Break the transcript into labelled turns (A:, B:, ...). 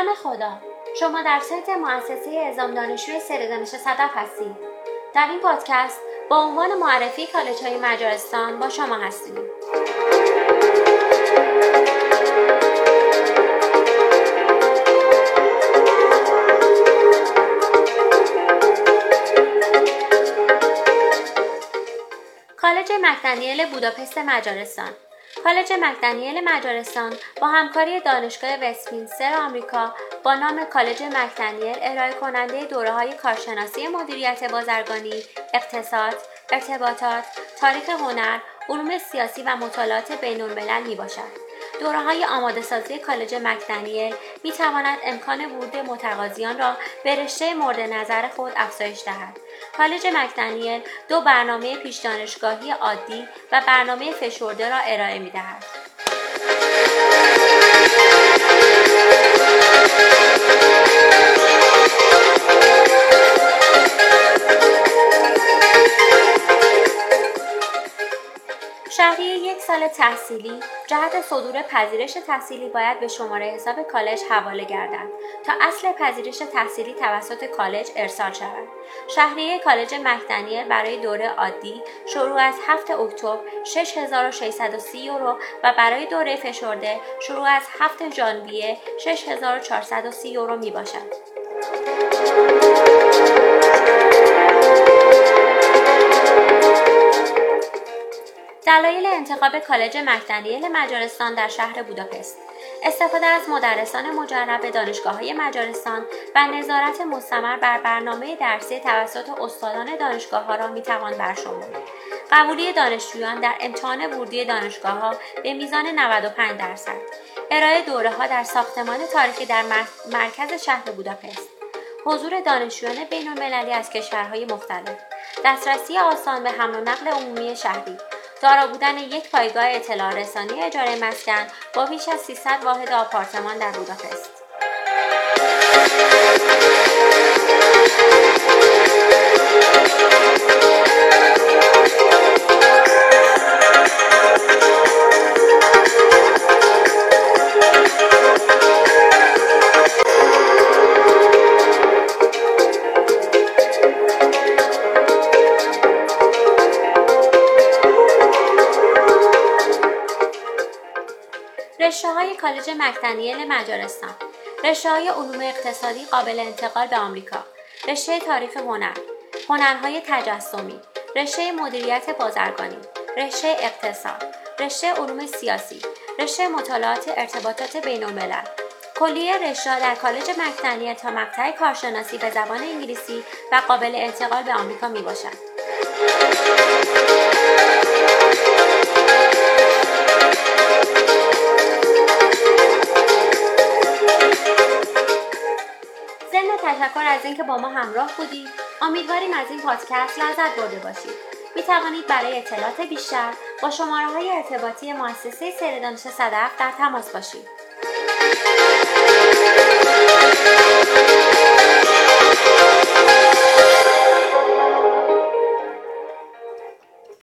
A: نام خدا. شما در سایت مؤسسه اعزام دانشجوی سری دانش صدف هستید. در این پادکست با عنوان معرفی کالج‌های مجارستان با شما هستیم. کالج مکدنیل بوداپست مجارستان. کالج مکدنیل مجارستان با همکاری دانشگاه وستمینستر آمریکا با نام کالج مکدنیل ارائه کننده دوره‌های کارشناسی مدیریت بازرگانی، اقتصاد، ارتباطات، تاریخ هنر، علوم سیاسی و مطالعات بین‌الملل میباشد. دوره‌های آماده‌سازی کالج مکدنیل می‌تواند امکان ورود متقاضیان را به رشته مورد نظر خود افزایش دهد. کالج مکدنیل 2 برنامه پیش دانشگاهی عادی و برنامه فشرده را ارائه می‌دهد. شهریه 1 سال تحصیلی جهت صدور پذیرش تحصیلی باید به شماره حساب کالج حواله گردد تا اصل پذیرش تحصیلی توسط کالج ارسال شود. شهریه کالج مکدنیل برای دوره عادی شروع از 7 اکتبر 6630 یورو و برای دوره فشرده شروع از 7 ژانویه 6430 یورو می باشد. دلایل انتخاب کالج مکدنیل مجارستان در شهر بوداپست: استفاده از مدرسان مجرب دانشگاه‌های مجارستان و نظارت مستمر بر برنامه درسی توسط استادان دانشگاه‌ها را می‌توان برشمرد. قبولی دانشجویان در امتحان ورودی دانشگاه‌ها به میزان 95%. ارائه دوره‌ها در ساختمان تاریخی در مرکز شهر بوداپست. حضور دانشجویان بین‌المللی از کشورهای مختلف. دسترسی آسان به حمل و نقل عمومی شهری. دارا بودن یک پایگاه اطلاع رسانی اجاره مسکن با بیش از 300 واحد آپارتمان در بوداپست. رشته‌های کالج مکدنیل مجارستان: رشته‌های علوم اقتصادی قابل انتقال به آمریکا، رشته تاریخ هنر، هنرهای تجسمی، رشته مدیریت بازرگانی، رشته اقتصاد، رشته علوم سیاسی، رشته مطالعات ارتباطات بین‌الملل. کلیه رشته در کالج مکدنیل تا مقطع کارشناسی به زبان انگلیسی و قابل انتقال به آمریکا میباشد. تشکر از اینکه با ما همراه بودید. امیدواریم از این پادکست لذت برده باشید. می توانید برای اطلاعات بیشتر با شماره‌های ارتباطی مؤسسه سری دانش صدف در تماس باشید.